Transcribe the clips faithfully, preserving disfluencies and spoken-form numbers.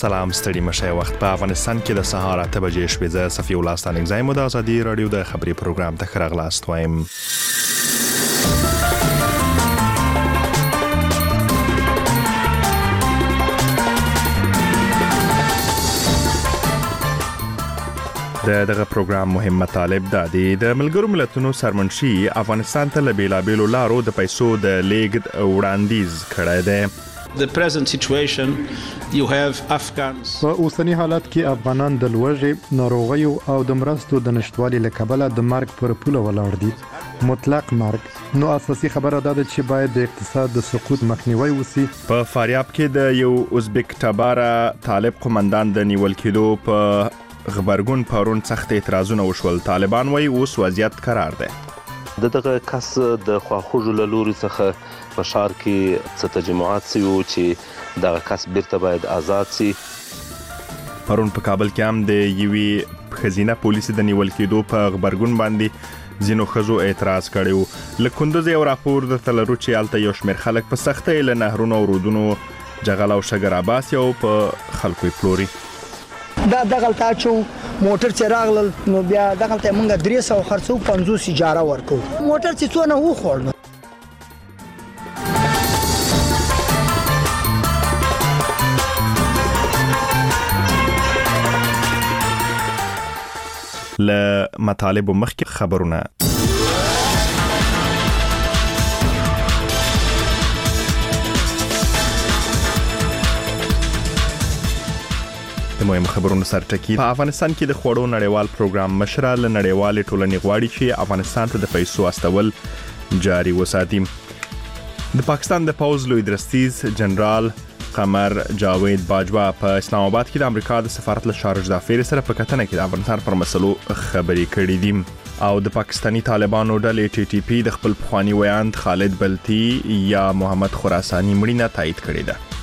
سلام ستړي مشه وخت په افغانستان کې د سهار اته بجې شوې زه صفي الله ستانګزای مو د ازادي رادیو د خبري پروګرام ته خراغلاست وایم. د دغه پروګرام مهم مطالب دا دي: د ملګرو ملتونو سرمنشي افغانستان ته له بیلابیلو لارو د پیسو د لیږد وړاندیز کړی دی. The present situation, you have Afghans. په اوسنی حالت کې افغانان د لوږې، ناروغیو او د مرستو د نشټوالي له کبله د مرګ پر پوله ولاړ دي. مطلق مرګ. نو اساسي خبره دا ده چې باید د اقتصاد د سقوط مخنیوي وسی. په فاریاب کې د یو ازبک تباره طالب قومندان د نیول کېدو په غبرګون پرون سخت اعتراضونه وشول. طالبان وايي اوس وضعیت قرار دی. دغه کس د خواخوږو له لوري څخه په ښار کې څه تجمعات سوي وو چې دغه کس بیرته باید آزاد سي. پرون په کابل کې هم د یوې ښځینه پولیسو د نیول کېدو په غبرګون باندې ځینو ښځو اعتراض کړی وو. له کندوز یو راپور درته لرو چې هلته یو شمېر خلک په سختۍ له نهرونو او رودونو جغل او شګر اباسي او په خلکو یې پلوري. دا دغلته چې موټر چې راغلل نو بیا دغلته موږ درې سوه خرڅو پنځوس اجاره ورکو. موټر چې څونه وخوړ نو له مطالب مخکې خبرونه. د مهم خبرونو سرټکی. په افغانستان کې د خوړو نړیوال پروګرام مشره له نړیوالې ټولنې غواړي چې افغانستان ته د پیسو استول جاري وساتي. د پاکستان د پوز لوی درستیز جنرال قمر جاوید باجوا په اسلام آباد کې د امریکا د سفارت له شارج دافیر سره په کتنه کې د افغانستان پر مسلو خبرې کړې دي. او د پاکستانی طالبانو ډلې ټي ټي پی د خپل پخوانی ویاند خالد بلتی یا محمد خراسانی مړینه تایید کړې ده.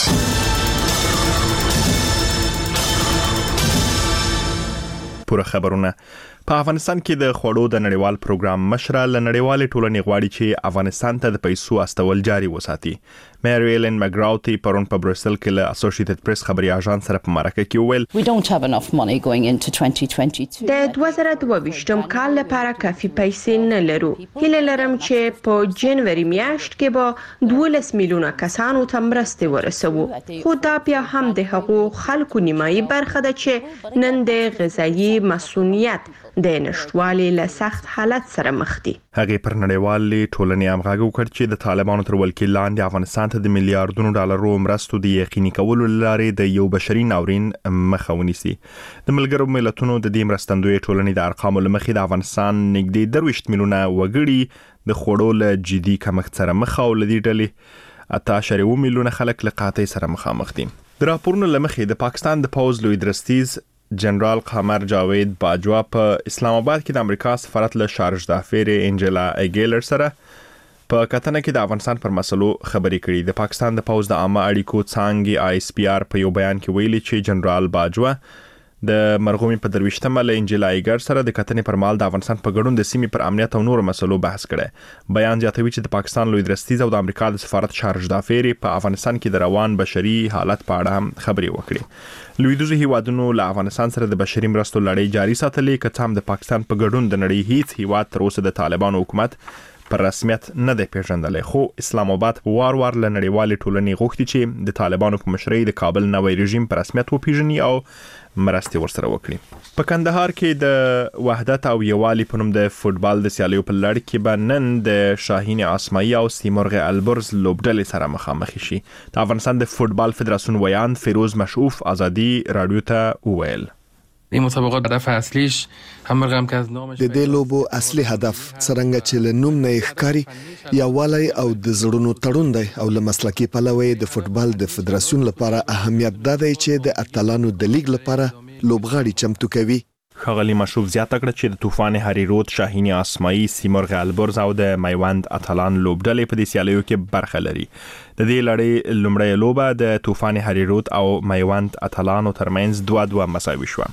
پوره خبرونه. په افغانستان کې د خوړو د نړیوال پروګرام مشره له نړیوالې ټولنې غواړي چې افغانستان ته د پیسو استول جاري وساتي. مری ایلن مګراوتی پرون په بروسل کې له اسوسییټډ پریس خبري اژانس سره په مرکه کې وویل We don't have enough money going into twenty twenty-two. د دوه زره دوه ویشتم کال لپاره کافي پیسې نه لرو. هیله لرم چې په جنوري میاشت کې به دولس میلیونه کسانو ته مرستې ورسوو. خو دا بیا هم د هغو خلکو نیمایي برخه ده چې نن د غذایی مسؤلیت د نشټوالي له سخت حالت سره مخ دي. هغه پر نړیوالې ټولنې هم غږ وکړ چې د طالبانو تر ولکې لاندې افغانستان ته د میلیارډونو ډالرو مرستو د یقیني کولو لارې د یو بشري ناورین مخه ونیسي. د ملګرو ملتونو د دې مرستندوی ټولنې د ارقامو له مخې د افغانستان نږدې درویشت میلیونه وګړي د خوړو له جدي کمښت سره مخ او له دې ډلې اته اعشاریه اووه میلیونه خلک له قحطۍ سره مخامخ دي. د راپورونو له مخې د پاکستان د پوز لوی درستیز جنرال قمر جاوید باجوا په اسلام آباد کې د امریکا سفارت له شارج دافیر انجلا ایګیلر سره په کتنه کې د افغانستان پر مسلو خبرې کړې. د پاکستان د پوز د عامه اړیکو څانګې آی اس پی آر په یو بیان کې ویلي چې جنرال باجوا د مرغومي په درويشتمه له انجلا ایګر سره د کتنې پر مال د افغانستان په ګډون د سیمې پر امنیت او نور مسلو بحث کړي. بیان زیاتوي چې د پاکستان لوی درستیز او د امریکا د سفارت شارج دافیر په افغانستان کې د روان بشري حالت په اړه هم خبرې وکړي. لویدیځو هیوادونو له افغانستان سره د بشري مرستو لړۍ جاري ساتلې، که څه هم د پاکستان په ګډون د نړۍ هیڅ هیواد تر اوسه د طالبانو حکومت پر رسمیت نه دی پیژندلی. خو اسلام آباد وار وار له نړیوالې ټولنې غوښتي چې د طالبانو په مشرۍ د کابل نوی رژیم په رسمیت وپیژني او مرستې ورسره وکړي. په کندهار کې د وحدت او یووالي په نوم د فوټبال د سیالیو په لړ کې به نن د شاهین اسماعي او سیمرغ البرز لوبډلې سره مخامخ شي. د افغانستان د فوټبال فدراسیون ویاند فیروز مشعوف ازادي رادیو ته وویل این مسابقات هدف اصلیش همرغه هم که از نامش د دې لوبو اصلي هدف څرنګه چې له نوم نه ښکاری یووالی او د زړونو تړون دی او له مسلکي پلوه د فوټبال د فدراسیون لپاره اهمیت دا دی چې د اتلانو د لیګ لپاره لوبغاړي چمتو کوي. ښاغلي مشروف زیاته کړه چې د طوفان هریرود، شاهین اسماعي، سیمرغ البرز او د میوند اتلان لوبډلې په دې سیالیو کې برخه لري. د دې لړۍ لومړۍ لوبه د طوفان هریرود او میوند اتلانو ترمنځ دوه دوه مساوي شوه.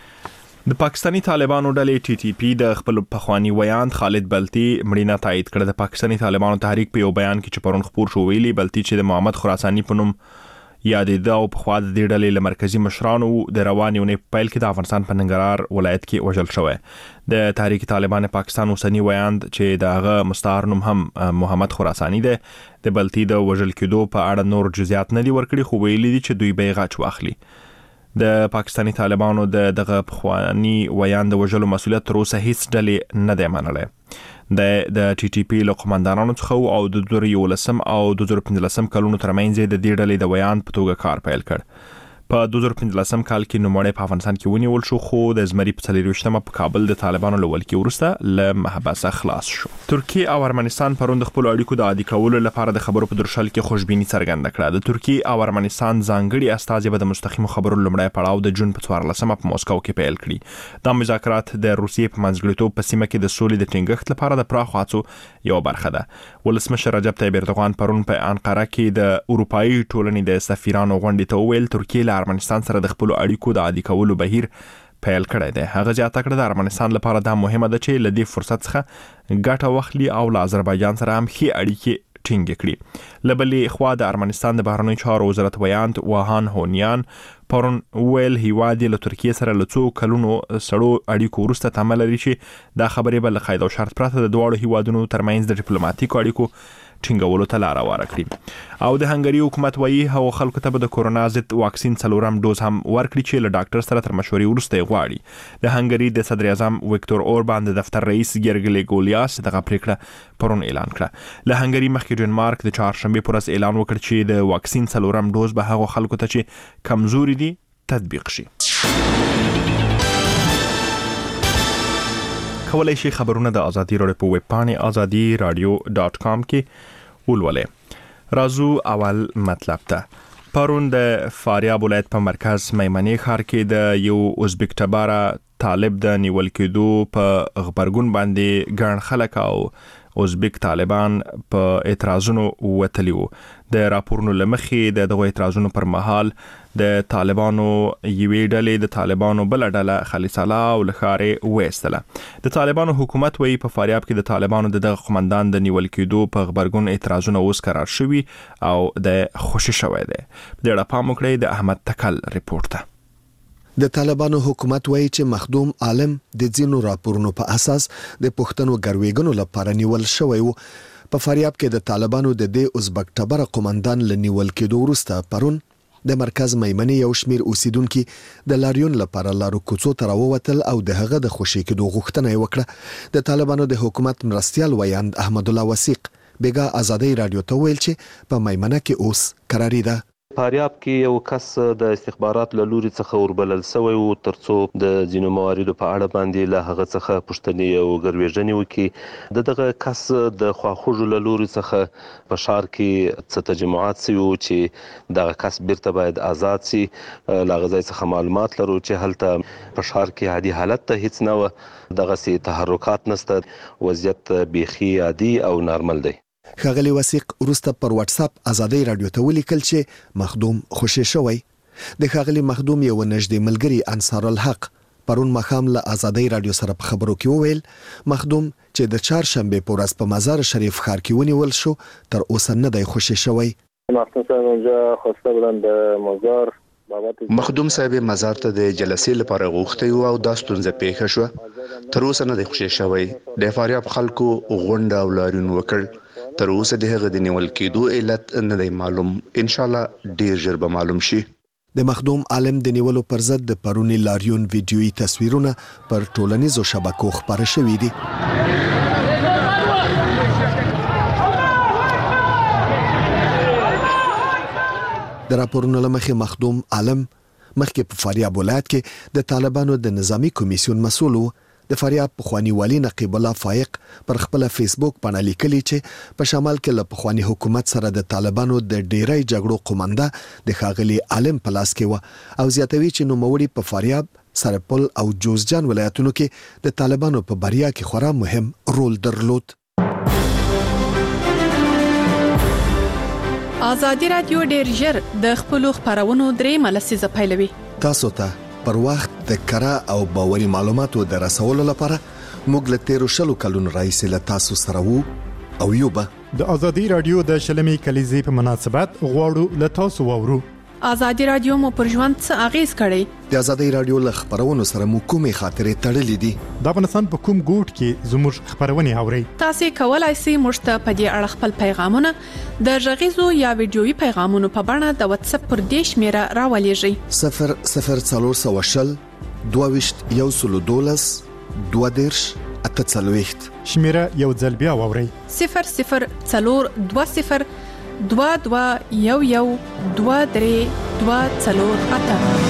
د پاکستانی طالبانو ډلې ټي ټي پی د خپل پخوانی ویاند خالد بلتی مړینه تایید کړه. د پاکستانی طالبانو تحریک په یو بیان کې چې پرون خبر شو ویلي بلتی چې د محمد خراسانی په نوم یادېده او په خوا د دې ډلې له مرکزي مشرانو د روانې اونۍ په پیل کې د افغانستان په ننګرهار ولایت کې وژل شوی. د تحریک طالبان پاکستان اوسنی ویاند چې د هغه مستعار نوم هم محمد خراساني دی د بلتي د وژل کېدو په اړه نور جزئیات نه دي ورکړي، خو ویلي دي چې دوی به یې غچ واخلي. د پاکستاني طالبانو د دغه پخوانی ویاند د وژلو مسؤلیت تر اوسه هیڅ ډلې نه دی منلی. د د ټي ټي پی له قومندانانو څخه او د دوه زره یولسم او دوه زره پنځلسم کلونو ترمنځ د دې ډلې د ویاند په توګه کار پیل کړ. په دوه زره پنځلسم کال کې نوموړی په افغانستان کې ونیول شو، خو د زمري په څلرویشتمه په کابل د طالبانو له ولکې وروسته له محبسه خلاص شو. ترکیه او ارمنستان پرون د خپل اړیکو د عادي کولو لپاره د خبرو په درشل کې خوشبیني څرګنده کړه. د ترکیه او ارمنستان ځانګړي استازي به د مستقیمو خبرو لومړی پړاو د جون په څوارلسمه په موسکو کې پیل کړي. دا مذاکرات د روسیې په منځګړیتوب په سیمه کې د سولې د ټینګښت لپاره د پراخو هڅو یوه برخه ده. ولسمشر رجب طیب اردوغان پرون په انقره کې د اروپایي ټولنې د سفیرانو غونډې ته وویل ترکیه له ارمنستان سره د خپل اړیکو د عادي کولو بهیر پیل کړی دی. هغه زیاته کړه د ارمنستان لپاره دا مهمه ده چې له دې فرصت څخه ګټه واخلي او له آذربایجان سره هم ښې اړیکې ټینګ کړي. له بلې خوا د ارمنستان د بهرنیو چارو وزارت ویاند واهان هونیان پرون ویل هیواد یې له ترکیه سره له څو کلونو سړو اړیکو وروسته تمه لري چې دا خبرې به له قید او شرط پرته د دواړو هیوادونو ترمنځ د ډیپلوماټیکو اړیکو ټینګولو ته لاره واره کړي. او د هنګري حکومت وایي هغو خلکو ته به د کورونا ضد واکسین څلورم ډوز هم ورکړي چې له ډاکټر سره تر مشورې وروسته یې غواړي. د هنګري د صدر اعظم ویکتور اوربان د دفتر رئیس ګیرګلې ګولیاس دغه پریکړه پرون اعلان کړه. له هنګري مخکې ډنمارک د چهارشنبې په ورځ اعلان وکړ چې د واکسین څلورم ډوز به هغو خلکو ته چې کمزوري دي تطبیق شي. کولای شي خبرونه د ازادي راډیو په ویب پاڼې ازادي رادیو ډاټ کام کې ولولئ. راځو اول مطلب ته. پرون د فاریاب ولایت په مرکز میمنې ښار کې د یو ازبک ټباره طالب د نیول کېدو په غبرګون باندې ګڼ خلک او ازبک طالبان په اعتراضونو وتلي وو. د راپورونو له مخې د دغو اعتراضونو پر مهال د طالبانو یوې ډلې د طالبانو بله ډله خلیصله او له ښارې وایستله. د طالبانو حکومت وایي په فاریاب کې د طالبانو د دغه قومندان د نیول کېدو په غبرګون اعتراضونه اوس قرار شوي او د خوشي شوی دی. په دې اړه پام وکړئ د احمد تکل ریپورت ته. د طالبانو حکومت وایي چې مخدوم عالم د ځینو راپورونو په اساس د پښتنو ګرویګنو لپاره نیول شوی وو. په فاریاب کې د طالبانو د دې ازبک ټبره قومندان لنیول کېدو وروسته پرون د مرکز میمنې یو شمیر اوسیدونکو د لاریون لپاره لارو کوڅو ته راووتل او د هغه د خوشي کېدو غوښتنه یې وکړه. د طالبانو د حکومت مرستيال ویاند احمد الله وثیق بیګا ازادي رادیو ته ویل چې په میمنه کې اوس قراری ده. فاریاب کې یو کس د استخبارات له لوري څخه وربلل شوی او ترڅو د ځینو مواردو په اړه باندې له هغه څخه پوښتنې او ګرویژنې وکړي. د دغه کس د خواخوږو له لوري څخه په ښار کې څه تجمعات شوي چې دغه کس بیرته باید آزاد شي. له هغه ځای څخه معلومات لرو چې هلته په ښار کې عادي حالت ته هیڅ نه وه، دغسې تحرکات نشته، وضعیت بیخي عادي او نارمل دی. ښاغلي وثیق وروسته پر واتس اپ ازادي رادیو ته ولیکل چې مخدوم خوشي شوی. د ښاغلي مخدوم یو نږدې ملګری انصار الحق پرون مخام له ازادي رادیو سره په خبرو کې وویل مخدوم چې د چهارشنبه په ورځ په مزار شریف ښار کې ونیول شو تر اوسه نه دی خوشي شوی. مخدوم صاحب اونجا خواسته بودن به مزار مخدوم صاحب مزار ته د جلسې لپاره غوښتي او دا ستونزه پیښه شو، تر اوسه نه دی خوشي شوی. د فاریاب خلکو غونډه او لاریون وکړ، تر اوسه د هغه د نیول کېدو علت نه دی معلوم. ان شاء الله ډیر ژر به معلوم شي. د مخدوم عالم د نیولو پر ضد د پرونی لاریون ویډیويي تصویرونه پر ټولنیزو شبکو خپاره شوي دي. د راپورونو لمخې مخدوم عالم مخکې په فاریاب ولایت کې د طالبانو د نظامی کمیسیون مسؤل و. د فاریاب پخوانی والی نقیب الله فایق پر خپل فیسبوک باندې لیکلی چې په شمال کې له پخوانی حکومت سره د طالبانو د ډیری جګړو قومنده د ښاغلي عالم پلاس کې و او زیاتوي چې نوموړي په فاریاب، سرپل او جوزجان ولایتونو کې د طالبانو په بریا کې خورا مهم رول درلود. ازادي رادیو ډیر ژر د خپل خبرونو درې ملسیزه پیلوي. تاسو ته پر وخت د کره او باوري معلوماتو د رسولو لپاره موږ له تیرو شلو کلونو راهیسې له تاسو سره وو او یو به د ازادي رادیو د شلمې کلیزې په مناسبت غواړو له تاسو واورو. ازادي رادیو مو پر ژوند څه اغیز کړی؟ د ازادي رادیو ل خبرونو سره مو کومې خاطرې تړلې دي؟ د افغانستان په کوم ګوټ کې زموږ خبرونه اورئ؟ تاسو کولای شئ موږ ته په دې اړه خپل پیغامونه د غږیزو یا ویډیويي پیغامونو په بڼه د واتس اپ پر دې شمیره راولېږئ. صفر صفر څلور سوشل دوه یو سلو دولس دوه دیرش اته څلوېښت. شمیره یو ځل بیا واورئ. صفر صفر څلور دوه صفر دوه دوه یو یو دوه درې دوه څلور اته.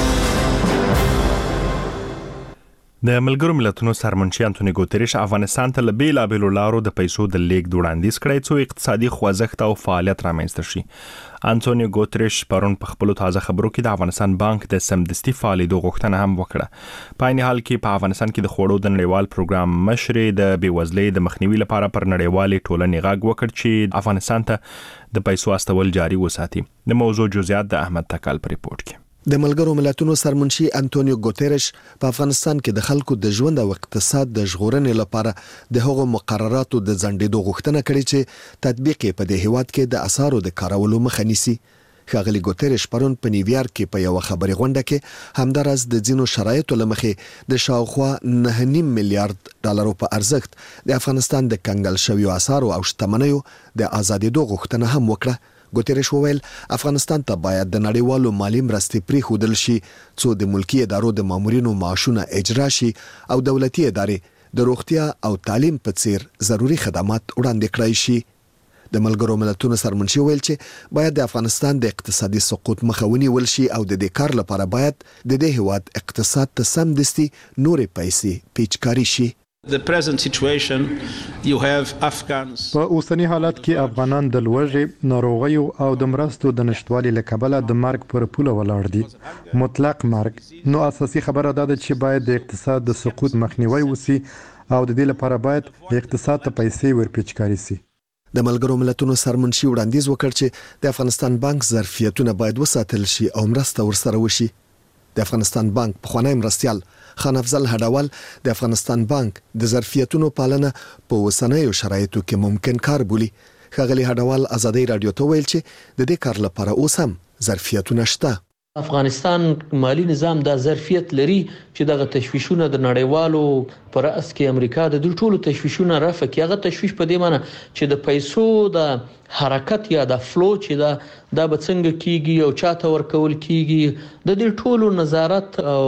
د ملګرو ملتونو سرمنشي انټونی ګوتریش افغانستان ته له بیلابېلو لارو د پیسو د لیږد وړاندیز کړی څو اقتصادي خوځښت او فعالیت رامنځته شي. انټونی ګوتریش پرون په خپل تازه خبرو کې د افغانستان بانک د سمدستي فعالیتو غوښتنه هم وکړه. په عین حال کې په افغانستان کې د خوړو د نړیوال پروګرام مشرې د بیوزلۍ د مخنیوي لپاره پر نړیوالې ټولنې غږ وکړ چې افغانستان ته د پیسو استول جاري وساتي. د موضوع جزئیات د احمد تکال په ریپورت کې. د ملګرو ملتونو سرمنشي انټونیو ګوتریش په افغانستان کې د خلکو د ژوند او اقتصاد د ژغورنې لپاره د هغو مقرراتو د ځنډېدو غوښتنه کړې چې تطبیق یې په دې هیواد کې د اسعارو د کارولو مخه نیسي. ښاغلي ګوتریش پرون په نیویارک کې په یو خبري غونډه کې همدارس د ځینو شرایطو لمخې د شاوخوا نه نیم میلیارډ ډالرو په ارزښت د افغانستان د کنګل شویو اسعارو او شتمنیو د آزادېدو غوښتنه هم وکړه. ګوتریش وویل افغانستان ته باید د نړیوالو مالی مرستې پریښودل شي څو د ملکی ادارو د مامورینو معاشونه اجرا شي او دولتي ادارې د روغتیا او تعلیم په څیر ضروري خدمات وړاندې کړای شي. د ملګرو ملتونو سرمنشي ویل چې باید د افغانستان د اقتصادي سقوط مخه ونیول شي او د دې کار لپاره باید د دې هیواد اقتصاد ته سمدستي نورې پیسې پیچکاري شي. The present situation you have Afghans په اوسنی حالت کې افغانان د لوږې، ناروغیو او د مرستو د نشټوالي له کبله د مرګ پر پوله ولاړ دي. مطلق مرګ. نو اساسي خبره دا ده چې باید د اقتصاد د سقوط مخنیوي وسی او د دې لپاره باید اقتصاد ته پیسې ورپېچکاري شي. د ملګرو ملتونو سرمنشي وړاندیز وکړ چې د افغانستان بانک ظرفیتونه باید وساتل شي او مرسته ورسره وشي. د افغانستان بانک پخوانی مرستیال خان افضل هډوال د افغانستان بانک د ظرفیتونو پالنه په اوسنیو شرایطو کې ممکن کار بولي. ښاغلي هډوال ازادي رادیو ته ویل چې د دې کار لپاره اوس هم ظرفیتونه شته. افغانستان مالی نظام د ظرفیت لري چې دغه تشویشونه د نړیوالو پر اس کې امریکا د دوی ټولو تشویشونه رافع کې هغه تشویش په دې معنی چې د پیسو د حرکت یا د فلو چې دا د بڅنګ کیږي او چاته ورکول کیږي د دې ټولو نظارت او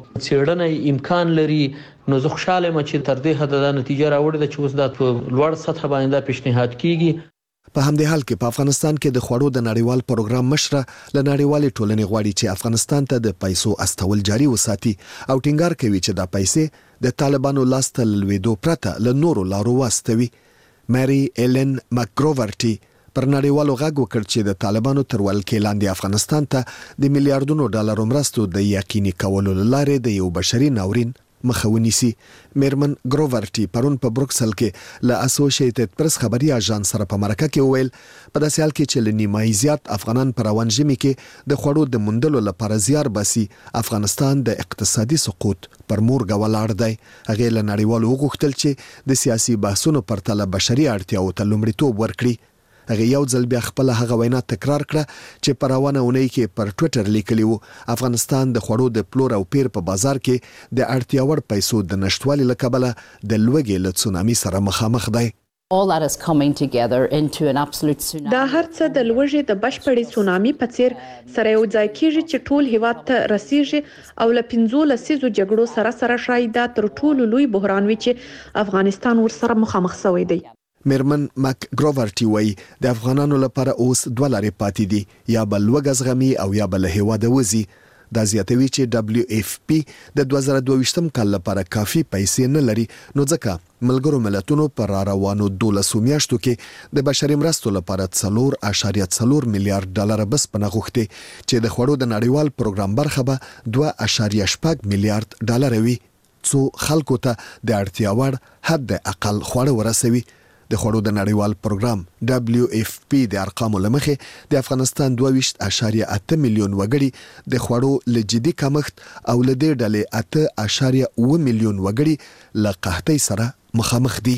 څېړنې امکان لري. نو زه خوشاله یم چې تر دې حد د نتیجه راوړې ده چې اوس د لوړ سطح باندې پیشنهاد کیږي. په همدې حال کې په افغانستان کې د خوړو د نړیوال پروګرام مشره له نړیوالې ټولنې غواړي چې افغانستان ته د پیسو استول جاري وساتي او ټینګار کوي چې دا پیسې د طالبانو لاس ته لویدو پرته له نورو لارو واستوي. ماري ایلن مکګروورټي پر نړیوالو غږ وکړ چې د طالبانو تر ولکې لاندې افغانستان ته د میلیارډونو ډالرو مرستو د یقیني کولو لپاره د یو بشري ناورین مخه ونیسي. میرمن ګروورټي پرون په بروکسل کې له اسوسییټډ پریس خبري اژانس سره په مرکه کې وویل په داسې حال کې چې ل نیمایي زیات افغانان پر روان ژمي کې د خوړو د موندلو لپاره زیار باسي افغانستان د اقتصادي سقوط پر مورګه ولاړ دی. هغه له نړیوالو وغوښتل چې د سیاسي بحثونو پرتله بشري اړتیاو ته لومړیتوب ورکړي. هغه یو ځل بیا خپل هغه وینا تکرار کړه چې په روانه اونۍ کې پر ټوئیټر لیکلی وو افغانستان د خوړو د پلور او پیر په بازار کې د اړتیا وړ پیسو د نشټوالي له کبله د لوږې له تسونامي سره مخامخ دی. All that is coming together into an absolute tsunami. دا هر څه د لوږې د بشپړې تسونامي په څیر سره یو ځای کیږي چې ټول هیواد ته رسیږي او له پنځو لسیزو جګړو سره سره شاید دا تر ټولو لوی بحران وي چې افغانستان ورسره مخامخ شوی دی. میرمن مک ګروورټي وایي د افغانانو لپاره اوس دوه لارې پاتې دي یا بل لوږه زغمي او یا بل هیواده وځي. دا زیاتوي چې دبليو اف پی د دوه زره دوه ویشتم کال لپاره کافي پیسې نه لري نو ځکه ملګرو ملتونو پر روانو دولسو میاشتو کې د بشري مرستو لپاره څلور اعشاریه څلور میلیارډ ډالر بس پناه غوښتي چې د خوړو د نړیوال پروګرام برخه به دوه اعشاریه شپږ میلیارډ ډالر وي څو خلکو ته د اړتیا وړ حد اقل خوړ ورسوي. د خوړو د نړیوال پروګرام دبليو اف پی د ارقامو لمخې د افغانستان دوه ویشت اعشاریه اته میلیون وګړي د خوړو له جدي کمښت او له دې ډلې اته اعشاریه اوه میلیون وګړي له قحطۍ سره مخامخ دي.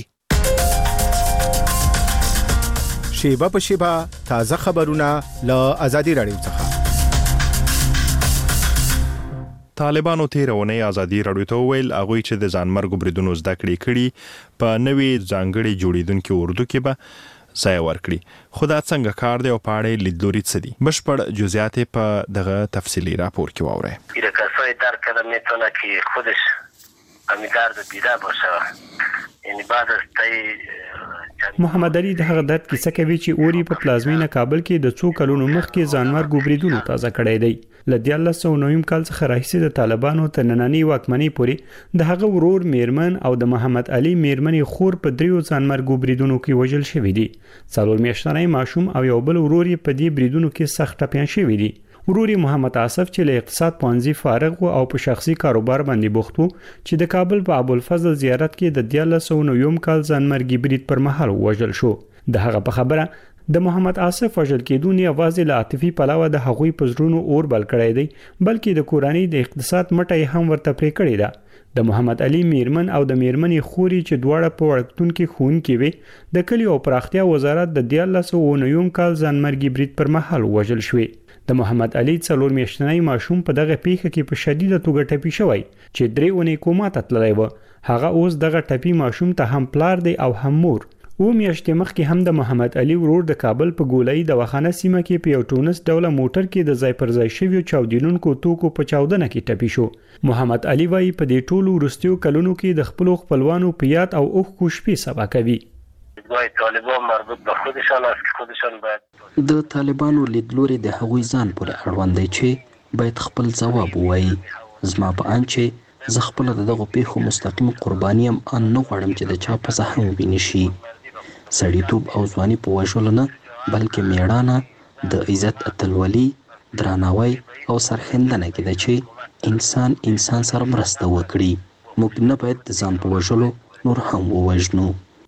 شیبه په شیبه تازه خبرونه له ازادي رادیو څخه. طالبانو تیرونې ازادي راډیو ته ویل هغه چې د ځانمرګ بریدونو زده کړې کړي په نوې ځانګړي جوړیدونکو اردو کې به ځای ورکړي خو دا څنګه کار دی او پاړې لیدلوري څه دي بشپړ جزئیات په دغه تفصیلی راپور کې واورئ. ایره کسای در کده میتونه که خودش امیدار د دیده باشه یعنی بعد از تای محمد علي د هغه درد کیسه کوي چې اوري په پلازمینه کابل کې د څو کلونو مخکې ځانمرګ بریدونو تازه کړی دی. له دیارلس سوه نویم کال څخه راهیسې د طالبانو تر نننۍ واکمنۍ پورې د هغه ورور میرمن او د محمد علي میرمنې خور په دریو ځانمرګو بریدونو کې وژل شوي دي. څلور میاشتنی ماشوم او یو بل ورور یې په دې بریدونو کې سخت ټپیان شوي دي. ورور محمد آصف چې له اقتصاد پوهنځي فارغ و او په شخصي کاروبار باندې بوخت و چې د کابل په ابوالفضل زیارت کې د دیارلس سوه نویم کال ځانمرګي برید پر مهال وژل شو. د هغه په خبره د محمد آصف وژل کېدو نه یوازې له عاطفي پلوه د هغوی په زړونو اور بل کړی دی بلکې د کورنۍ د اقتصاد مټه هم ورته پرې کړې ده. د محمد علي میرمن او د میرمنې خوري چې دواړه په وړکتون کې ښوونکې وې د کلي او پراختیا وزارت د دیارلس سوه نویم کال ځانمرګي برید پر مهال وژل شوی. د محمد علي څلور میاشتنی ماشوم په دغه پیښه کې په شدیده توګه ټپي شوی چې درې اونۍ کوما ته تللی و. هغه اوس دغه ټپي ماشوم ته هم پلار دی او هم مور. و میاشتې مخکې هم د محمد علي ورور د کابل په ګولایي دواخانه سیمه کې په یو ټونس ډوله موټر کې د ځای پر ځای شویو چاودیدونکو توکو په چاودنه کې ټپي شو. محمد علي وایي په دې ټولو وروستیو کلونو کې د خپلو خپلوانو په یاد او اوښکو شپې سبا کوي. طالبان مربوط به خودشان است که خودشان باید د طالبانو لیدلوري د هغوی ځان پورې اړوند دی چې باید خپل ځواب ووایي. زما په اند چې زه خپله د دغو پیښو مستقیم قرباني یم ان نه غواړم چې د چا پزه هم ووینې شي. سړیتوب او ځواني په وژلو نه بلکې میړانه د عزت اتلولي درناوی او سرښندنه کې ده چې انسان انسان سره مرسته وکړي. موږ نه باید د ځان په وژلو نور هم ووژنو.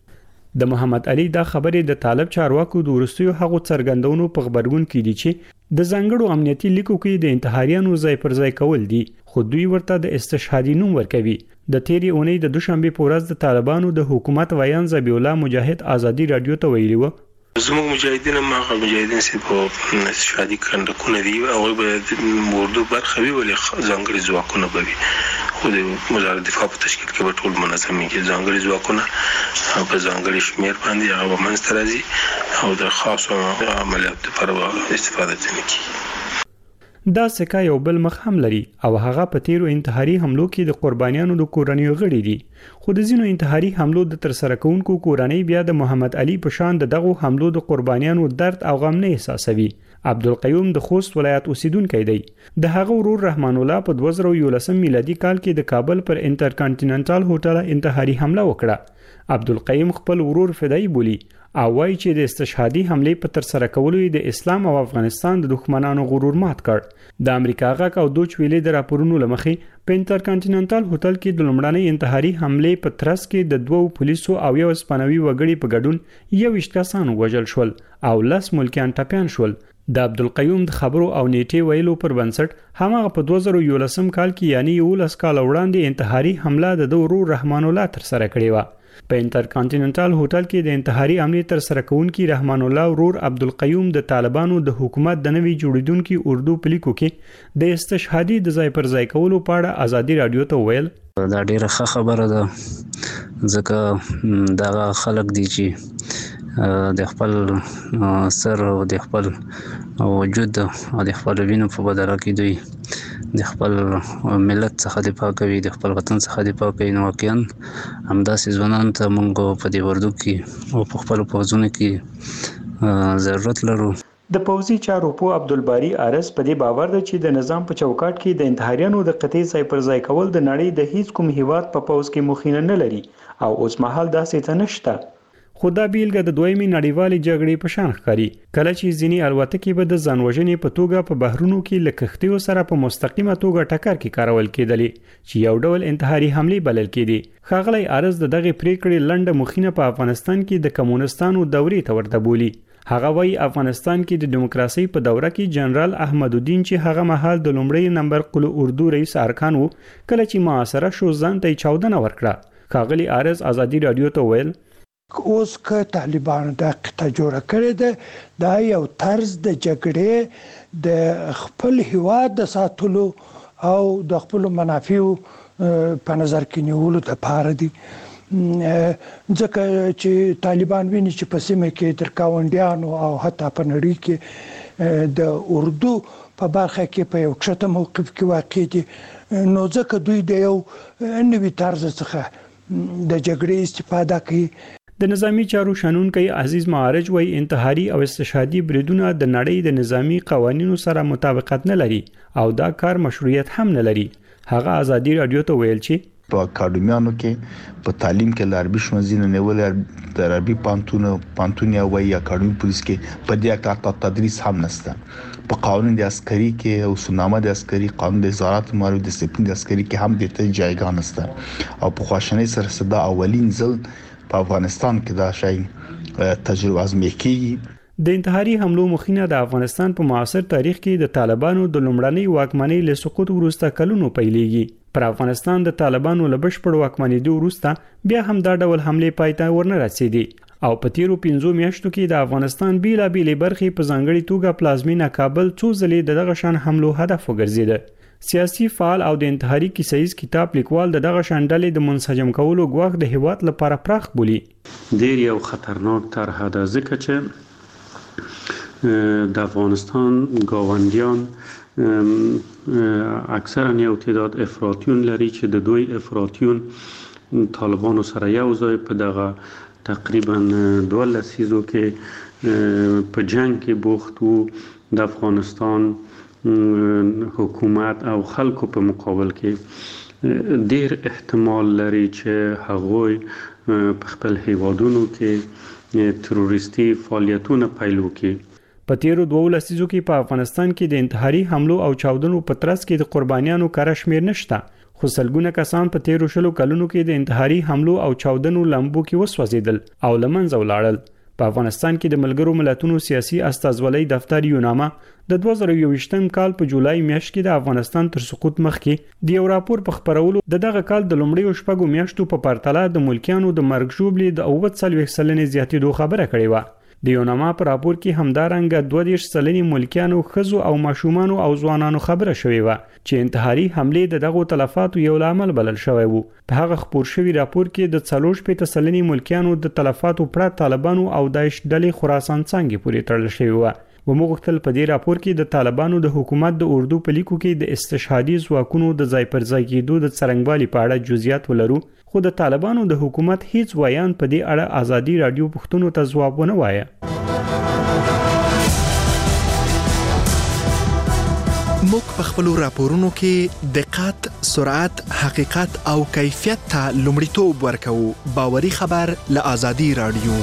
د محمد علي دا خبرې د طالب چارواکو د وروستیو هغو څرګندونو په غبرګون کې دي چې د ځانګړو امنیتي لیکو کې د انتحاریانو ځای پر ځای کول دي خو دوی ورته د استشهادي نوم ورکوي. د تیرې اونۍ د دوشنبه په ورځ د طالبانو د حکومت ویان ذبیح الله مجاهد ازادي رادیو ته ویلي و زموږ مجاهدین ما مجاهدین سي په استشهادي کندکونه دي او به د اردو برخه وی ولې ځانګړي ځواکونه به وي خو د وزارت دفاع په تشکیل کې به ټول منظمي کې ځانګړي ځواکونه په ځانګړي شمیر باندې هغه منځ راځي او د خاصو عملیاتو لپاره استفاده کوي. دا سکه یو بل مخ هم لري او هغه په تیرو انتحاري حملو کې د قربانیانو د کورنیو غړي دي. خو د ځینو انتحاري حملو د ترسره کوونکو کورنۍ بیا د محمد علي په شان د دغو حملو د قربانیانو درد او غم نه احساسوي. عبدالقیوم د خوست ولایت اوسیدونکی دی. د هغه ورور رحمان الله په دوه زره یولسم میلادي کال کې د کابل پر انټرکانټیننټال هوټل انتحاري حمله وکړه. عبدالقیوم خپل ورور فدایي بولی او وایي چې د استشهادي حملې په ترسره کولو د اسلام او افغانستان د دښمنانو غرور مات کړ. د امریکا غاک او دوچ ویلې د راپورونو لمخې په انټرکانټیننټال هوټل کې د لومړنۍ انتحاري حملې په ترڅ کې د دوو پولیسو او یو اسپانوي وګړي په ګډون یوویشت کسان وژل شول او لس ملکیان ټپیان شول. د عبدالقیوم د خبرو او نیټې ویلو پر بنسټ هماغه په دوه زره یولسم کال کې یعنی یولس کال وړاندې انتحاري حمله د ده ورور رحمان الله ترسره کړې وه. په انټرکانټیننټال هوټل کې د انتحاري حملې ترسره کوونکي رحمان الله ورور عبدالقیوم د طالبانو د حکومت د نوي جوړیدونکي اردو پلیکو کې د استشهادي د ځای پر ځای کولو په اړه ازادي رادیو ته ویل دا ډیره ښه خبره ده ځکه دغه خلک دي چې د خپل سر او د خپل وجود او د خپل وینو په بدله کې دوی د خپل ملت څخه دفاع کوي د خپل وطن څخه دفاع کوي. نو واقعا همداسې ځوانانو ته موږ په دې وردو کې او په خپلو پوځونو کې ضرورت لرو. د پوځي چارو په عبدالباری ارس په دې باور دی چې د نظام په چوکاټ کې د انتحاریانو د قطعي ځای پر ځای کول د نړۍ د هیڅ کوم هیواد په پوځ کې مخینه نه لري او اوس مهال داسې څه نشته. خو دا بیلګه د دویمې نړیوالې جګړې په شان ښکاري کله چې ځینې الوتکې به د ځانوژنې په توګه په بحرونو کې له کښتیو سره په مستقیمه توګه ټکر کې کارول کېدلې چې یو ډول انتحاري حملې بلل کېدې. ښاغلی ارز د دغې پریکړې لنډه مخینه په افغانستان کې د کمونستانو دورې ته ورته بولي. هغه وایي افغانستان کې د دیموکراسي په دوره کې جنرال احمد الدین چې هغه مهال د لومړي نمبر قلو اردو رئیس ارکان وو کله چې معاصره شو ځان ته چاودنه ورکړه. ښاغلی ارز ازادي رادیو ته ویل اوس که طالبانو د قطه جوړه کړې ده دا یو طرز د جګړې د خپل هیواد د ساتلو او د خپل منافعو په نظر کې نیولو لپاره دي ځکه چې طالبان ویني چې په سیمه کې تر کاونډیانو او حتی په نړۍ کې د اردو په برخه کې په یو کښته موقف کې واقع دي نو ځکه دوی د یو نوي طرز څخه د جګړې استفاده کوي. د نظامی چارو شنونکي عزیز معارج وای انتحاري او استشهادي بریدونه د نړۍ د نظامی قوانینو سره مطابقت نه لري او دا کار مشروعیت هم نه لري. هغه ازادي رادیو ته ویل چې په اکاډمیانو کې په تعلیم کې لاربي شمزینه نیول د عربي پانتون پانتونیا وای اکاډمي پولیس کې په دې اکاډمي تدریس هم نشته. په قانون د عسکري کې او سنامه د عسکري قانون د وزارت امور د ډیسپلین د عسکري کې هم د ته جایګاه نشته او په خواشنۍ سره صدا اولین ځل په افغانستان کې دا شی تجربه ازمایي کیږي. د انتحاري حملو مخینه د افغانستان په معاصر تاریخ کې د طالبانو د لومړنۍ واکمنۍ له سقوط وروسته کلونو پیلېږي. پر افغانستان د طالبانو له بشپړ واکمنېدو وروسته بیا هم دا ډول حملې پای ته ورنه رسېدې او په تیرو پنځو میاشتو کې د افغانستان بیلابېلې برخې په ځانګړې توګه پلازمینه کابل څو ځلې د دغه شان حملو هدف وګرځېده. سیاسي فعال او د انتحاري کیسیز کتاب لیکوال د دغه شان ډلې د منسجم کولو غوښ د هیواد لپاره پراخ بولي. ډېر یو خطرناک طرح ده ځکه چې د افغانستان گاونډیان اکثرا یو تعداد افراطیون لري چې د دوی افراطیون طالبانو سره یو ځای په دغه تقریبا دوه لسیزو کې په جنگ کې بوخت وو د افغانستان حکومت او خلکو په مقابل کې. ډیر احتمال لري چې هغوی په خپل هیوادونو کې تروریستي فعالیتونه پیل وکړي. په تیرو دوه لسیزو کې په افغانستان کې د انتحاري حملو او چاودنو په ترڅ کې د قربانیانو کار شمیر نشته خو سلګونه کسان په تیرو شلو کلونو کې د انتحاري حملو او چاودنو لمبو کې وسوځیدل او لمنځه ولاړل. په افغانستان کې د ملګرو ملتونو سیاسي استازولۍ دفتر یوناما د دوه زره یوویشتم کال په جولای میاشت کې د افغانستان تر سقوط مخکې د یو راپور په خبرولو د دغه کال د لومړیو شپږو میاشتو په پرتله د ملکیانو د مرګ ژوبلې د اووه څلوېښت سلنې زیاتېدو خبره کړې وه. د یوناما په راپور کې همدارنګه دوه دېرش سلنې ملکیانو ښځو او ماشومانو او ځوانانو خبره شوې وه چې انتحاري حملې د دغو تلفاتو یو لامل بلل شوی وو. په هغه خپور شوي راپور کې د څلور شپېته سلنې ملکیانو د تلفاتو پړه طالبانو او داعش ډلې خراسان څانګې پورې تړل شوې وه. ومغوښتل په دې راپور کې د طالبانو د حکومت د اردو په لیکو کې د استشهادي ځواکونو د ځای پر ځای کېدو د څرنګوالي په اړه جزئیات ولرو خو د طالبانو د حکومت هیڅ ویان په دې اړه ازادي رادیو پښتنو ته ځواب ونه وایه. موږ په خپل راپورونو کې دقت، سرعت، حقیقت او کیفیت ته لومړیتوب ورکوو. باوري خبر له ازادي رادیو.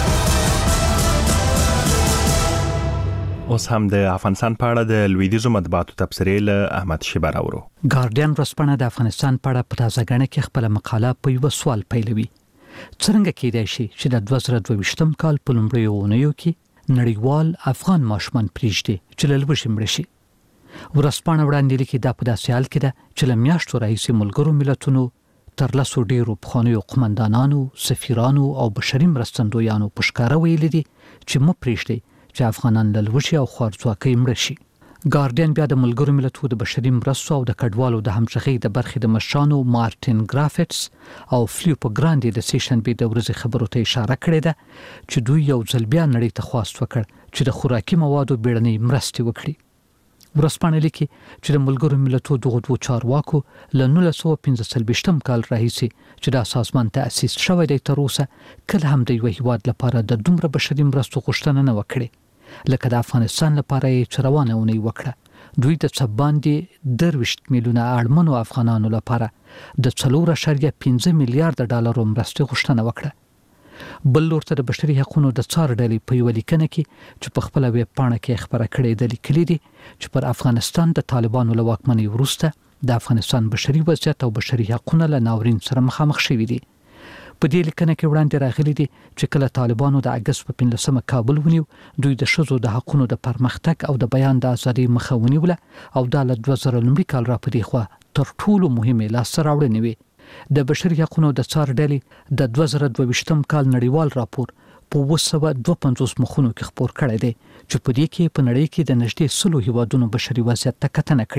اوس هم د افغانستان په اړه د لویدیزو مطبوعاتو تبصرې له احمد شیبه راوړو. ګارډین ورځپاڼه د افغانستان په اړه په تازه غڼه کې خپل مقاله په یو سوال پیلوي. څنګه کېدای شي چې د دوه زره دوه ویشتم کال په لومړیو اونیو کې نړیوال افغان ماشومان پریږدي چې له لوږې مړه شي؟ ورځپاڼه وړاندې لیکي دا په داسې حال کې ده چې له میاشتو راهیسې ملګرو ملتونو تر لسو ډیرو پخوانیو قومندانانو، سفیرانو او بشري مرستندویانو په ښکاره ویلي دي چې مه پریږدئ چې افغانان له لوږې او خوارځواکۍ مړه شي. ګارډین بیا د ملګرو ملتونو د بشري مرستو او د کډوالو د همغږۍ د برخې د مشرانو مارټین ګرافټس او فلیپو ګراندي د سې شنبې د ورځې خبرو ته اشاره کړې ده چې دوی یو ځل بیا نړۍ ته خواست وکړ چې د خوراکي موادو بیړنۍ مرستې وکړي. ورځپاڼه لیکي چې د ملګرو ملتونو دغو دوو چارواکو له نولس سوه پنځه څلوېښتم کال راهیسې چې دا سازمان تأسیس شوی دی تر اوسه کله هم د یو هیواد لپاره د دومره بشري مرستو غوښتنه نه وکړي لکه د افغانستان لپاره چې روانه اونۍ وکړه. دوی د څه باندې درویشت میلیونه اړمنو افغانانو لپاره د څلور اعشاریه پنځه میلیارډ ډالرو مرستې غوښتنه وکړه. بل لور ته د بشري حقوقو د څار ډلې په یو لیکنه کې چې په خپل ویب پاڼه کې خبره کړې ده لیکلي دي چې پر افغانستان د طالبانو له واکمنۍ وروسته د افغانستان بشري وضعیت او بشري حقوقو له ناورین سره مخامخ شوي دي. په دې لیکنه کې وړاندې راغلي دي چې کله طالبانو د اګست په پنځلسمه کابل ونیو دوی د ښځو د حقوقو د پرمختګ او د بیان د ازادۍ مخه ونیوله او دا له دوه زره لومړي کال را پدې خوا تر ټولو مهمې لاسته راوړنې وې. د بشري حقوقو د څار ډلې د دوه زره دوه ویشتم کال نړیوال راپور په اووه سوه دوه پنځوس مخونو کې خپور کړی دی چې په دې کې په نړۍ کې د نږدې سلو هیوادونو بشري وضعیت ته کتنه کړې ده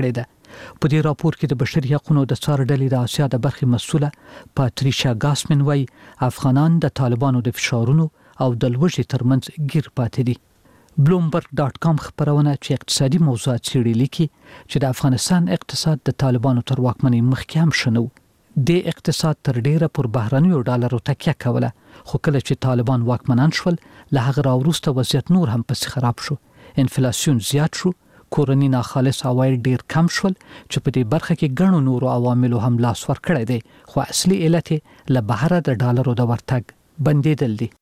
په دې راپور کې د بشري حقوقو د څار ډلې د آسیا د برخې مسوله پاتریشا ګاسمن وايي افغانان د طالبانو د فشارونو او د لوږې ترمنځ گیر پاتې دي. بلومبرګ ډاټ کام خبرونه چې اقتصادي موضوعات څېړي لیکي چې د افغانستان اقتصاد د طالبانو تر واکمنۍ مخکې هم شنو. د اقتصاد تر ډیره پر بهرنیو ډالرو تکیه کوله، خو کله چې طالبان واکمنان شول له هغه راوروسته وضعیت نور هم پس خراب شو. انفلیسیون زیات شو، کورنی ناخالص عواید ډیر کم شول چې په دې برخه کې ګڼو نورو عواملو هم لاس ور کړی دی، خو اصلي علت له بهره د ډالرو د ورتګ بندیدل دي.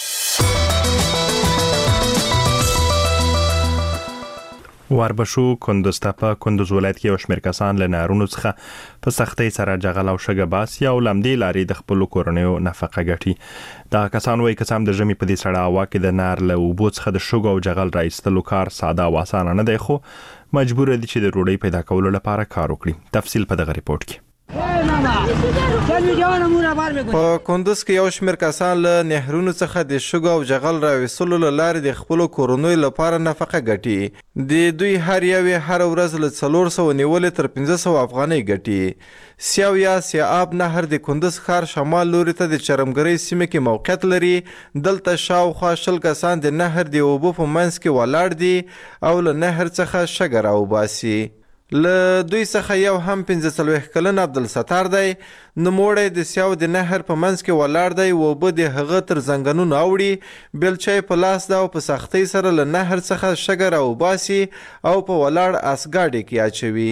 وربشو کندوز ته کندوز ولایت کې وشمیر کسان له نارونو څخه په سختۍ سره جغل او شګه باسي او لمدې لاري د خپل کورنیو نفقه ګټي. دا کسان وایي کسان د ژمي په دې سړه هوا کې د نار له اوبو څخه د شګو او جغل راایستلو کار ساده او اسانه نه دی، خو مجبور دي چې د روړۍ پیدا کولو لپاره کار وکړي. تفصیل په دغه ریپورت کې. په کندوز کې یو شمېر کسان له نهرونو څخه د شګو او جغل راویستلو له لارې د خپلو کورنیو لپاره نفقه ګټي. د دوی هر یوې هره ورځ له څلور سوه نیولې تر پنځه سوه افغانۍ ګټي. سیاو یا سیاب نهر د کندوز ښار شمال لوري ته د چرمګرۍ سیمه کې موقعیت لري. دلته شاوخوا شل کسان د نهر د اوبو په منځ کې ولاړ دي او له نهر څخه شګه راوباسي. له دوی څخه یو هم پنځه څلوېښت کلن عبدالستار دی. نوموړی د سیاو د نهر په منځ کې ولاړ دی، اوبه د هغه تر زنګنونو اوړي، بیلچه په لاس ده او په سختۍ سره له نهر څخه شګه راوباسي او په ولاړ اسګاډي کې اچوي.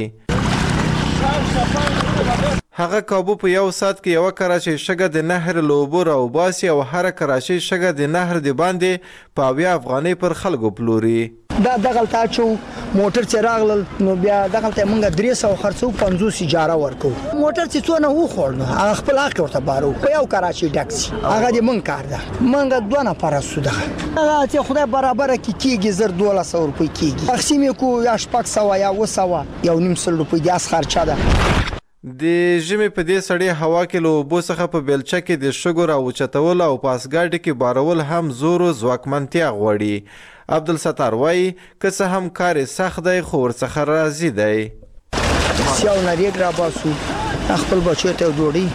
هغه کابو په یو ساعت کې یو کراچۍ شګه د نهر له اوبو راوباسي او هر کراچۍ شګه د نهر د باندې په اویا افغانۍ پر خلکو پلوري. دا دغلته اچو موټر چې راغلل نو بیا دغلته موږ درې سوه خرڅو پنځوس اجاره ورکو. موټر چې څونه وخوړ نو هغه خپل حق ورته بارو په یو کراچۍ ټاکسي، هغه د موږ کار ده. موږ دوه نفره سو دغه هغه چې خدای برابره کې کېږي زر دولس سوه روپۍ کېږي. تقسیم یې کو یا شپږ سوه یا اوه سوه یو نیم سل روپۍ د اس خرچه ده. د ژمي په دې سړې هوا کې له اوبو څخه په بیلچه کې د شګو راوچتول او په اسګاډي کې بارول هم زور او ځواکمنتیا غواړي. عبدالستار وایي که څه هم کار سخت دی خو ورڅخه راضي دی. سیاو نه ریګ راباسو خپل بچو ته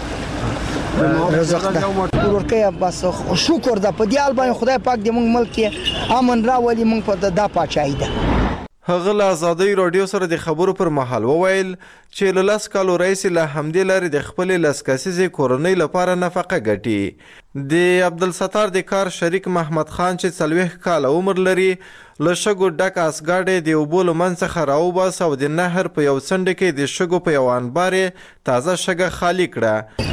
ډوډۍ رزق ده ورکه بس شکر ده په دې حال باندې خدای پاک دې موږ ملک امن راولي. موږ په دا پاچاهي ده. هغه له ازادۍ راډیو سره د خبرو پر مهال وویل چې له لس کالو راهیسې له همدې لارې د خپلې لس کسیزې کورنۍ لپاره نفقه ګټي. د عبدالستار د کار شریک محمد خان چې څلوېښت کاله عمر لري له شګو ډک اسګاډی د اوبو له منځ څخه راوباس او د نهر په یو څنډه کې د شګو په یو انبار تازه شګه خالي کړه.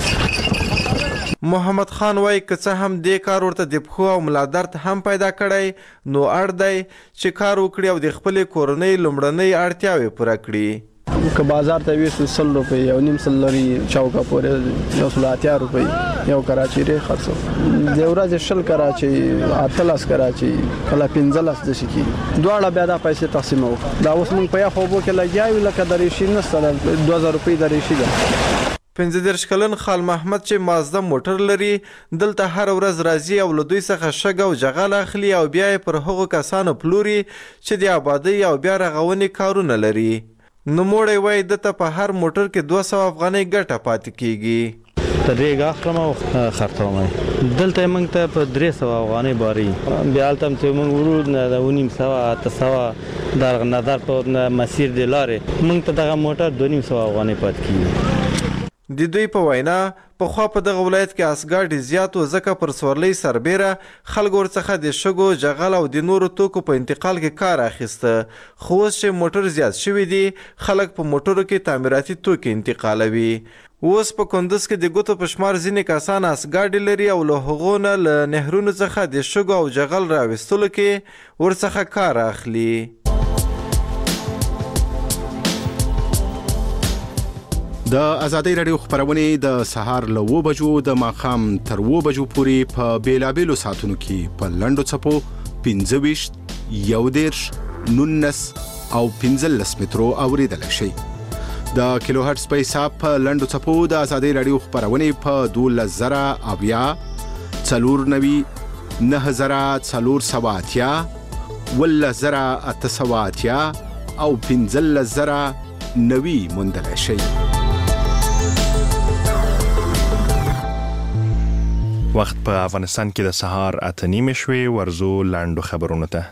محمد خان وای که څه هم دې کار ورته د پښو او ملا درد هم پیدا کړی نو اړ دی چې کار وکړي او د خپلې کورنۍ لومړنۍ اړتیاوې پوره کړي. که بازار ته ویسو سل روپۍ یو نیم سل لري چوکه پورې یو سل اتیا روپۍ یو کراچۍ ری خرڅو. د ورځې شل کراچۍ اتلس کراچۍ کله پنځلس داسې کېږي. دواړه بیا دا پیسې تقسیموو. دا اوس موږ په یخو اوبو کې لګیا یو لکه دریشي نشته دوه زره روپۍ دریشي ده. پنځه دېرش کلن خال محمد چې مازده موټر لري دلته هر ورځ راځي او له دوی څخه شګه او جغل اخلي او بیا یې پر هغو کسانو پلوري چې د آبادۍ او بیا رغونې کارونه لري. نوموړی وایي دته په هر موټر کې دوه سوه افغانۍ ګټه پاتې کېږي. ته ریګ اخلم او خرڅوم. دلته یې موږ ته په درې سوه افغانۍ باري، بیا هلته هم چې موږ ورو د اوه نیم سوه اته سوه د نظر په مسیر د لارې موږ ته دغه موټر دوه نیم سوه افغانۍ پاتې کېږي. د دوی په وینا پخوا په دغه ولایت کې اسګاډي زیات و ځکه پر سورلۍ سربیره خلکو ورڅخه د شګو جغل او د نورو توکو په انتقال کې کار اخیسته. خو اوس چې موټر زیات شوي دي خلک په موټرو کې تعمیراتي توکي انتقالوي. اوس په کندوز کې د ګوتو په شمار ځینې کسان اسګاډي لري او له هغو نه له نهرونو څخه د شګو او جغل راویستلو کې ورڅخه کار اخلي. د ازادۍ راډیو خبرونه د سهار له اوه بجو د ماښام تر اوه بجو پورې په بیلابېلو ساعتونو کې په لنډو څپو پنځه ویشت، یو دېرش، نولس او پنځلس مترو اوریدلی شئ. د کیلو هرټز په حساب په لنډو څپو د ازادۍ راډیو خبرونه په دولس زره اویا، څلور نوي، نهه زره څلور سوه اتیا، اوولس زره اته سوه اتیا او پنځلس زره نوي موندل شي. وخت په افغانستان کې د سهار اته نیمې شوې، ورزو لاندو خبرونه ته.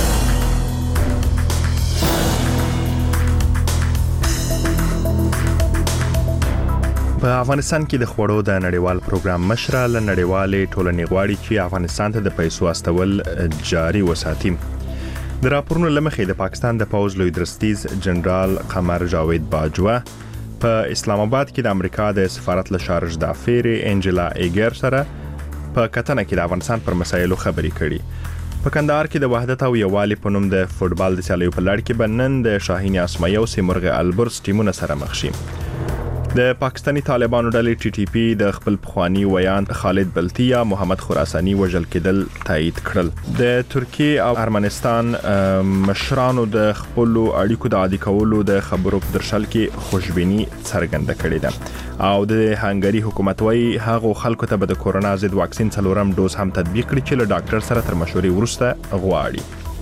په افغانستان کې د خوړو د نړیوال پروګرام مشره له نړیوالې ټولنې غواړي چې افغانستان ته د پیسو استول جاري وساتي. د راپورونو لمخې د پاکستان د پوز لوی درستیز جنرال قمر جاوید باجوه په اسلام آباد کې د امریکا د سفارت له شارج دافیر انجلا ایګر سره په کتنه کې د افغانستان پر مسایلو خبرې کړي. په کندهار کې د وحدت او یووالي په نوم د فوټبال د سیالیو په لړ کې بنن د شاهین اسماعیل او سیمرغ البرز ټیمونه سره مخ شي. د پاکستانی طالبانو ډلې ټي ټي پی د خپل پخوانی ویان خالد بلتیا محمد خراسانی وژل کېدل تایید کړل. د ترکیه او ارمنستان مشرانو د خپل اړیکو د عادي کولو د خبرو په درشل کې خوشبینی څرګنده کړې ده او د هنګری حکومت وايي هغه خلکو ته به د کورونا ضد واکسین څلورم ډوز هم تطبیق کړي چې له ډاکټر سره تر مشورې وروسته غواړي.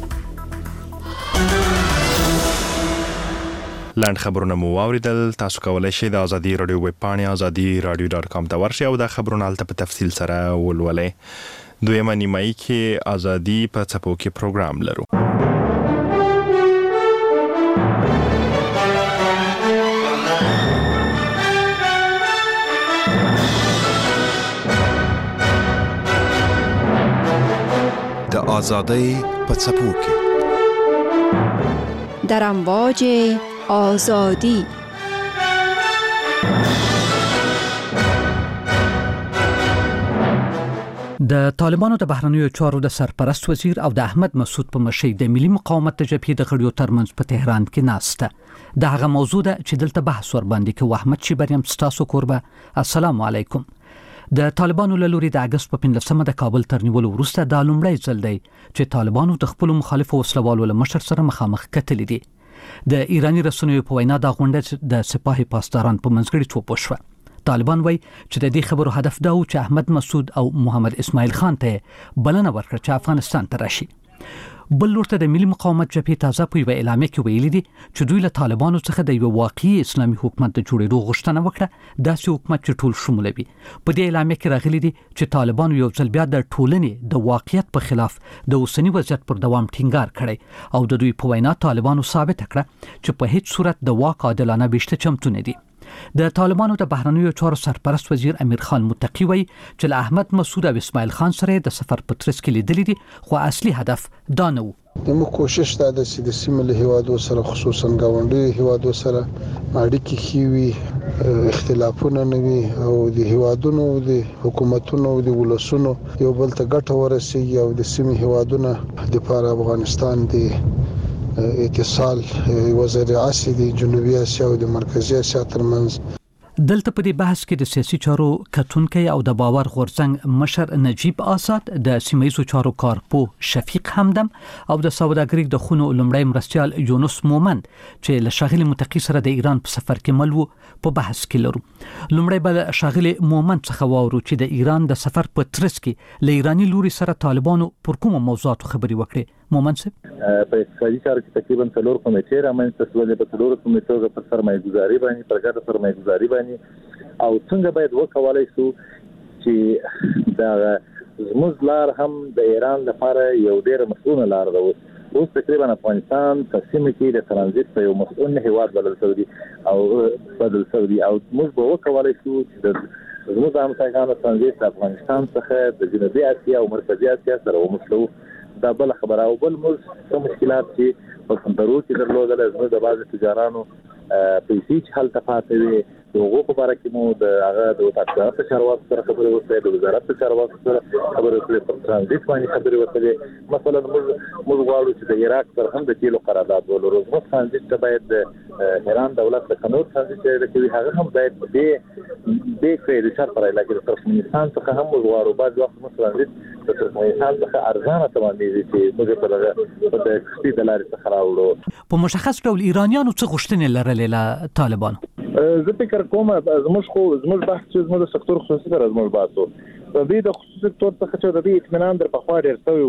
لاند خبرونه مو واوریدل. تاسو کولای شئ د ازادي رادیو ویب پاڼې ازادي رادیو ډاټ کام ته ورشئ او دا خبرونه هلته په تفصیل سره ولولئ. دویمه نیمایي کې ازادي په څپو کې پروګرام لرو. د ازادۍ په څپو کې در امواج آزادی. د طالبانو د بهرنیو چارو د سرپرست وزیر او د احمد مسعود په مشرۍ د ملي مقاومت د جبهې د غړیو ترمنځ په تهران کې ناسته. دا هغه موضوع ده چې دلته بحث ور باندې کوي. احمد شیبریم ستاسو کوربه. السلام علیکم. د طالبانو له لوري د اگست په پنځلسمه د کابل تر نیولو وروسته دا لومړی ځل دی چې طالبانو د خپل مخالفو وسلوالو له مشر سره مخامخ کتلې دي. د ایرانی رسنیو په وینا دا غونډه د سپاهي پاسداران په منځګړي توپ شوه. طالبان وایي چې د دې خبرو هدف دا و چې احمد مسعود او محمد اسماعیل خان ته بلنه ورکړي چې افغانستان ته راشي. بل لورته د ملي مقاومت جبهې تازه په یوه اعلامیه کې ویلي دي چې دوی له طالبانو څخه د یو واقعي اسلامي حکومت د جوړېدو غوښتنه وکړه، داسې حکومت چې ټول شمول وي. په دې اعلامیه کې راغلي دي چې طالبانو یو ځل بیا د ټولنې د واقعیت په خلاف د اوسنی وضعیت پر دوام ټینګار کړی او د دوی په وینا طالبانو ثابت کړه چې په هیڅ صورت د واک عادلانه ویشته چمتو نه دي. د طالبانو د بهرنیو چارو سرپرست وزیر امیر خان متقی وایي چې له احمد مسعود او اسماعیل خان سره د سفر په ترڅ کې لیدلې دي، خو اصلي هدف دا نه و. موږ کوشش دا د سیمه له هیوادو سره خصوصا گاونډي هیوادو سره اړیکې ښې اختلافونه نه وي او د هیوادونو د حکومتونو او د ولسونو یو بل ته ګټه ورسیږي او د سیمه هیوادونو د لپاره افغانستان د اتصال وزیر اسیا د جنوبي اسیا او د مرکزی اسیا ترمنځ. دلته په دې بحث کې د سیاسي چارو کتونکي او د باور غورځنګ مشر نجیب آزاد، د سیمایي چارو کارپو شفیق همدم او د سوداګرۍ د خونو لومړی مرستیال یونس مومند چې له شاغلي متقی سره د ایران په سفر کې مل وو په بحث کې لرو. لومړی بل شاغلي مومند څخه واورو چې د ایران د سفر په ترڅ کې له ایرانی لوري سره طالبانو پر کومه موضوعاتو خبري وکړي. مومند صاحب په اقتصادي چارو کې تقریبا څلور کمیټې رامنځته شوې، په څلورو کمیټو په سرمایه ګزاري باندې پر ګټه سرمایه ګزاري باندې او څنګه باید وکولای شو چې دا زموږ لار هم د ایران لپاره یو ډېر مسؤل لار ده. اوس تقریبا افغانستان په سیمه کې د ترانزیت په یو مسؤل هیواد بدل شوی او بدل شوی او موږ به وکولای شو چې د زموږ د همسایګانو ترانزیت د افغانستان څخه د جنوبي اسیا او مرکزی اسیا سره وموښلو. دا بل خبره او بل موږ کوم مشکلات چې په سندرو کې درلودل زموږ د بعض تجارانو پیسې چې حل تفاته وي دغه په اړه کې مو د هغه د وزارت چارواکو سره خبرې وکړې، د وزارت چارواکو سره خبرې وکړې، په ترانزیت باندې خبرې وکړې. مثلا موږ موږ غواړو چې د عراق سره هم د تیلو قرارداد ولرو. زموږ ترانزیت ته باید د ایران دولت د قانون ترانزیت کوي، هغه هم باید د د کړي شرط راځي. لکه د ترکمنستان څخه هم موږ غواړو بعض وخت موږ ترانزیت د ترکمنستان څخه ارزانه تمامېږي چې موږ په دغه په کشتي د لارې څخه راوړو. په مشخص ډول ایرانیانو څه غوښتنې لرلې له طالبانو؟ زه فکر کوم زموږ خو زموږ بحث چې زموږ سکتور خصوصي سره زموږ بحثو د دې د خصوصي سکتور څخه چې د دې اطمینان در په خوا ډیر شوی وو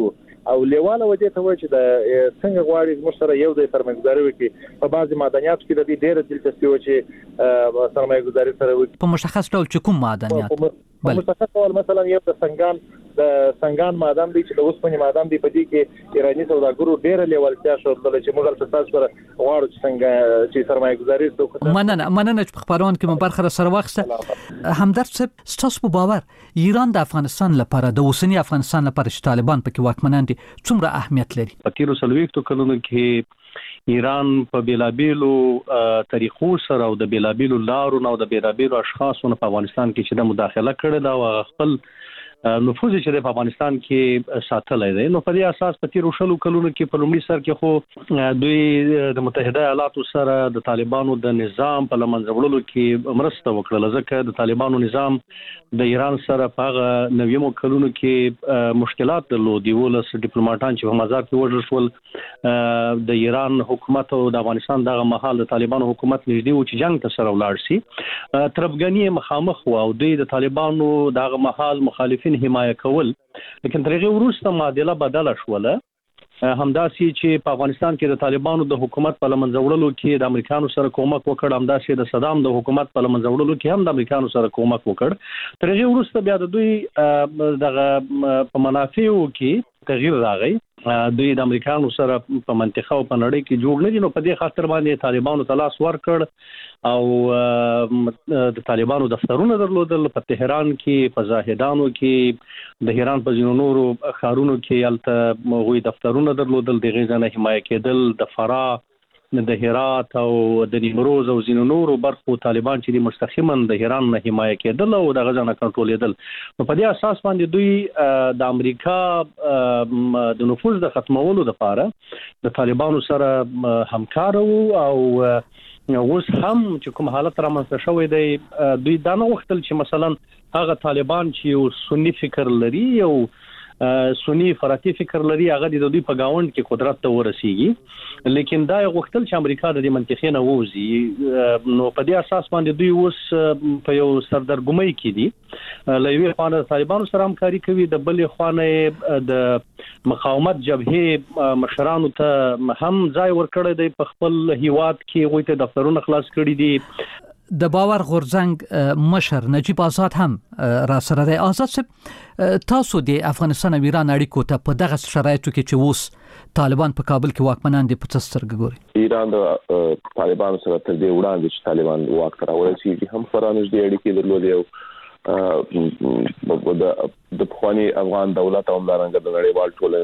او لیواله وجه ته وایي چې د څنګه غواړي موږ سره یو ځای سرمایه‌ګذاري وکړي په بعضي معدنیاتو کې د دې ډېره دلچسپي و چې سرمایه‌ګذاري سره وکړي. په مشخص ډول چې کوم معدنیات په مشخص ډول مثلا یو د سنگان د سنگان معدن دی چې د اوسپنې معدن دی په دې کې ایراني سوداګرو ډېره لیوالتیا شوه چې موږ تل تاسو سره غواړو چې څنګه چې سرمایه‌ګذاري وکړو. مننه مننه چې په خبرونه کې مو برخه سره واخیسته. همدرد صاحب ستاسو په باور ایران د افغانستان لپاره د اوسنی افغانستان لپاره چې طالبان پکې واکمنان دي څومره اهمیت لري؟ په تیرو څلوېښتو کلونو کې ایران په بیلابیلو طریقو سره او د بیلابیلو لارو او د بیلابیلو اشخاصونو په افغانستان کې چې د مداخله کړې ده او خپل نفوذ چې په افغانستان کې ساتلای دی. نو په دې اساس په تیرو شلو کلونو کې په لومړي سر کې خو دوی د متحده ایالاتو سره د طالبانو د نظام په لمنځه وړلو کې مرسته وکړه، ځکه د طالبانو نظام د ایران سره په هغه نویمو کلونو کې مشکلات درلودي. ولس ډیپلوماټان چې په مزار کې وژل شول، د ایران حکومت او د افغانستان دغه مهال د طالبانو حکومت نږدې و چې جنگ ته سره ولاړ شي. تربګنی مخامخ و او دوی د طالبانو دغه مهال مخالفین حمایه کول، لیکن ترغه وروسته معادله بدله شوله. همداسي چې په افغانستان کې د طالبانو د حکومت په لمنځه وړلو کې د امریکانو سره کومک وکړ، همداسي د صدام د حکومت په لمنځه وړلو کې هم د امریکانو سره کومک وکړ. ترغه وروسته بیا د دوی دغه په منافعو کې تغییر راغی. دوی د امریکانو سره په منطقه او په نړۍ کې جوړ نه دي، نو په دې خاطر باندې طالبانو تلاش ورکړ او د طالبانو دفترونه درلودل په تهران کې، په زاهدانو کې، د ایران په ځینو نورو ښارونو کې الته غوي دفترونه درلودل، د غیزنه حمایه کېدل، د فراه، د هرات او د نیمروز او ځینو نورو برخو طالبان چې د مستقیما د ایران نه حمایه کېدل او د غزا نه کنټرولېدل. نو په دې اساس باندې دوی د امریکا د نفوذ د ختمولو لپاره د طالبانو سره همکار او اوس هم چې کوم حالت رامنځته شوی دی، دوی دا نه وختل چې مثلا هغه طالبان چې یو سنی فکر لري او سنی فراتی فکر لري هغه د دوی په گاوند کې قدرت ته ورسیږي، لیکن دا غوښتل چې امریکا د دې منطقې نه ووځي. نو په دې اساس باندې دوی اوس په یو سردرګمۍ کې دي. له یوې خوا د طالبانو سره همکاري کوي، د بلې خوا د مقاومت جبهې مشرانو ته هم ځای ورکړی دی په خپل هیواد کې، غوښته دفترونه خلاص کړي دي. د باور غورځنګ مشر نجیب آزاد هم را سره دی. آزاد صاحب، تاسو د افغانستان او ایران اړیکو ته په دغه شرایطو کې چې اوس طالبان په کابل کې واکمنان دي په څه سترګه ګوري؟ ایران د طالبانو سره تر دې وړاندې چې طالبان واک ته راورسېږي هم خورا نږدې اړیکې درلودې او د پخواني افغان دولت او همدارنګه د نړیوال ټولنې